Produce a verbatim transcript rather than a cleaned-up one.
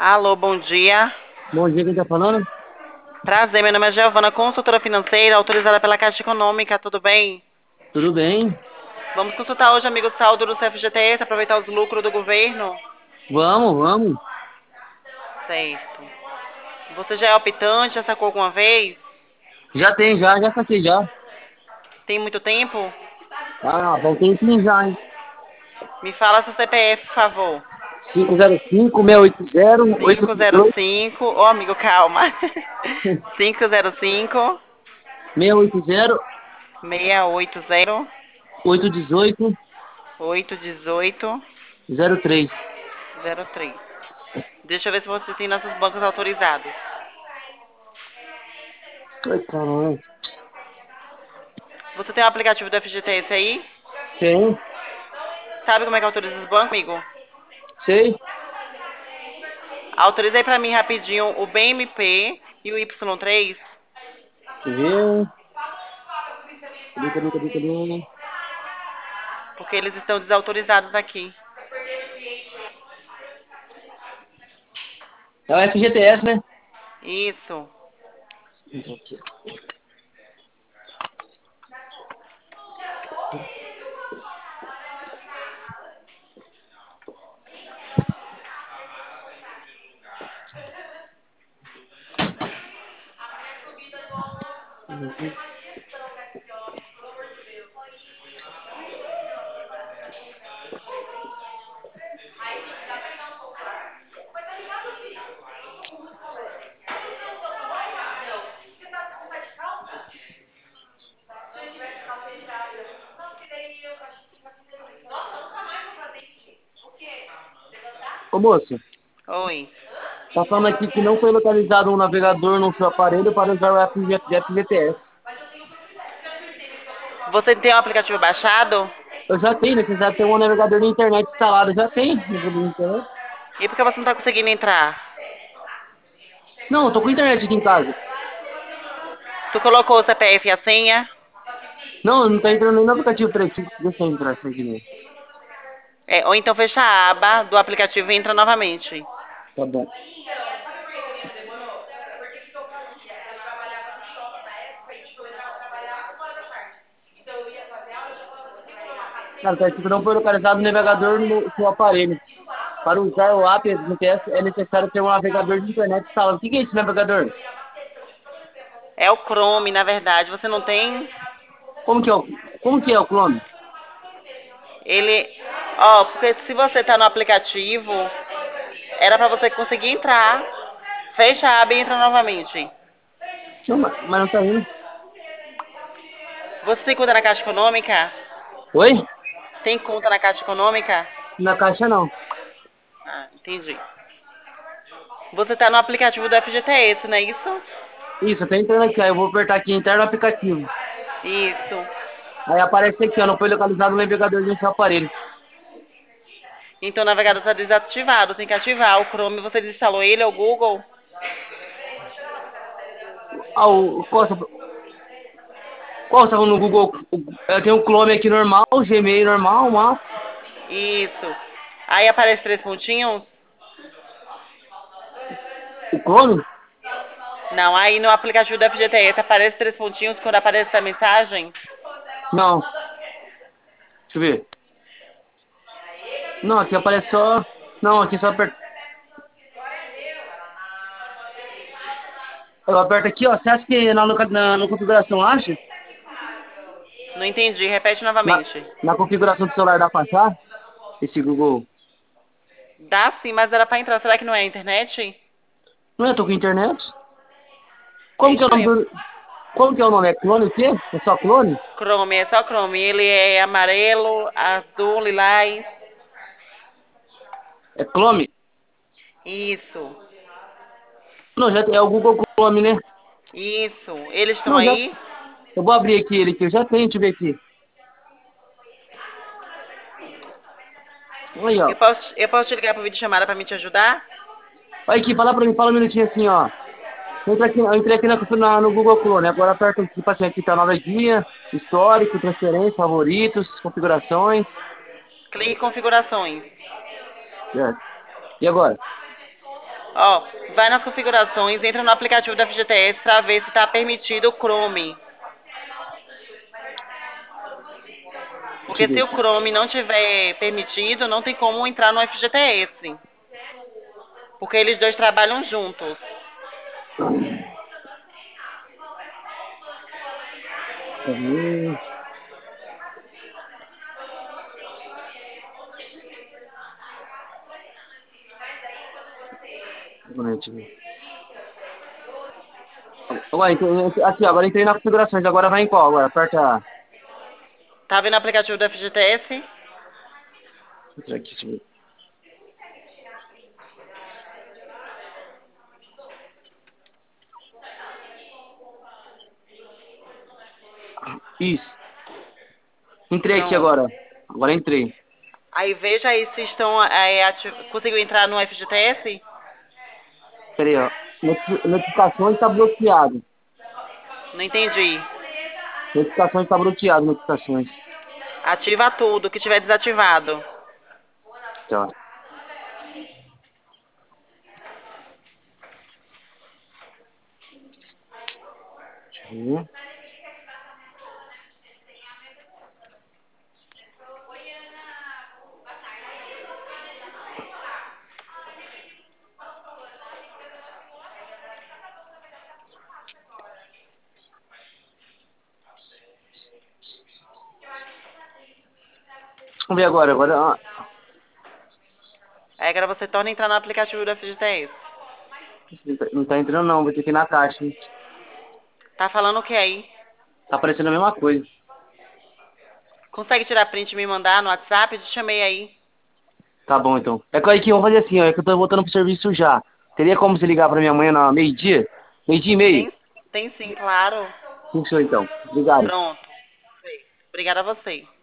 Alô, bom dia. Bom dia, quem tá falando? Prazer, meu nome é Giovana, consultora financeira, autorizada pela Caixa Econômica, tudo bem? Tudo bem? Vamos consultar hoje, amigo, o saldo do C F G T S, aproveitar os lucros do governo? Vamos, vamos. Certo. Você já é optante, já sacou alguma vez? Já tem, já, já saquei já. Tem muito tempo? Ah, bom tempinho já, hein? Me fala seu C P F, por favor. cinco zero cinco, seis oito zero, oito Cinco zero dois, cinco, ô amigo, calma. Cinco zero cinco, seis oito zero, seis oito zero, oito um oito, oito um oito, zero três. zero três. Deixa eu ver se você tem nossos bancos autorizados. Ai, caralho. Você tem o aplicativo do F G T S aí? Tem, Sabe como é que autoriza os bancos, amigo? sei. Autoriza aí pra mim rapidinho o B M P e o Y três, Deixa eu ver. Cadê, cadê, cadê, cadê? porque eles estão desautorizados aqui. É o F G T S, né? Isso. Aqui. Ô, moço, Oi. tá falando aqui que não foi localizado um navegador no seu aparelho para usar o F G T S. Você tem o aplicativo baixado? Eu já tenho, necessidade de ter um navegador de internet instalado. Já tem navegador de internet. E por que você não tá conseguindo entrar? Não, eu tô com internet aqui em casa. Tu colocou o C P F e a senha? Não, não tá entrando nem no aplicativo. Peraí, deixa deixa eu entrar aqui de novo. É, ou então fecha a aba do aplicativo e entra novamente. Tá bom. Cara, tá escrito não foi localizado o navegador no seu aparelho. Para usar o app G P S é necessário ter um navegador de internet instalado. O que que é esse navegador? É o Chrome, na verdade. Você não tem? Como que é o, como que é o Chrome? Ele. Ó, porque se você tá no aplicativo, era pra você conseguir entrar. Fecha a aba e entra novamente. Não, mas mas não tá indo. Você tem conta na Caixa Econômica? Oi? Tem conta na Caixa Econômica? Na caixa não. Ah, entendi. Você tá no aplicativo do F G T S, não é isso? Isso, eu tô entrando aqui. Aí eu vou apertar aqui, entrar no aplicativo. Isso. Aí aparece aqui, ó, não foi localizado o navegador no seu aparelho. Então o navegador está desativado, tem que ativar. O Chrome, você desinstalou ele, é o Google? Ah, o, o- qual, qual você tá falando no Google? O- Eu tenho o Chrome aqui normal, o Gmail normal, mas Isso. Aí aparece três pontinhos? o Chrome? Não, aí no aplicativo do F G T S aparece três pontinhos quando aparece essa mensagem? Não. Deixa eu ver. Não, aqui aparece só. Não, aqui só aperta. Eu aperto aqui, ó. Você acha que na, na, na configuração acha? Não entendi, repete Na, novamente. na configuração do celular dá pra achar? Esse Google. Dá sim, mas era pra entrar. Será que não é a internet? Não é, eu tô com internet. É Como que é o nome estranho. do. Como que é o nome? É clone o quê? É só clone? Chrome, é só Chrome. Ele é amarelo, azul, lilás. É Chrome? Isso. Não, já é o Google Chrome, né? Isso. Eles estão Não, já. aí? Eu vou abrir aqui ele que eu já tenho, deixa eu ver aqui. Aí, ó. Eu posso, eu posso te ligar pro vídeo chamada pra me te ajudar? Olha aqui, fala pra mim, fala um minutinho assim, ó. Entra aqui, eu entrei aqui na, na- no Google Chrome. Agora aperta aqui, tipo assim, aqui tá nova guia, histórico, transferência, favoritos, configurações. Clique em configurações. Certo. E agora? Ó, vai nas configurações, entra no aplicativo da F G T S para ver se está permitido o Chrome. Porque se o Chrome não tiver permitido, não tem como entrar no F G T S. Porque eles dois trabalham juntos. Hum. Agora, então, aqui, agora entrei na configurações, agora vai em qual? Agora, aperta. Tá vendo o aplicativo da F G T S? Entra aqui, deixa eu ver. Isso. Entrei aqui Pronto. agora. Agora entrei. Aí veja aí se estão. Aí, ativ... Conseguiu entrar no F G T S? Peraí, ó. Noti- Notificações tá bloqueado. Não entendi. Notificações tá bloqueado, notificações. Ativa tudo que tiver desativado. Tá. Deixa eu ver. Vamos ver agora. Agora, ah, Aí agora você torna a entrar no aplicativo da F G T S. não tá não tá entrando não, vou ter que ir na caixa, hein? Tá falando o que aí? Tá aparecendo a mesma coisa. Consegue tirar print e me mandar no WhatsApp? Eu te chamei aí. Tá bom, então. É que aí que eu vou fazer assim, ó. É que eu tô voltando pro serviço já. Teria como você ligar pra minha mãe na meio-dia? Meio-dia e meio? Tem, tem sim, claro. Fechou, então. Obrigado. Pronto. Obrigada a você.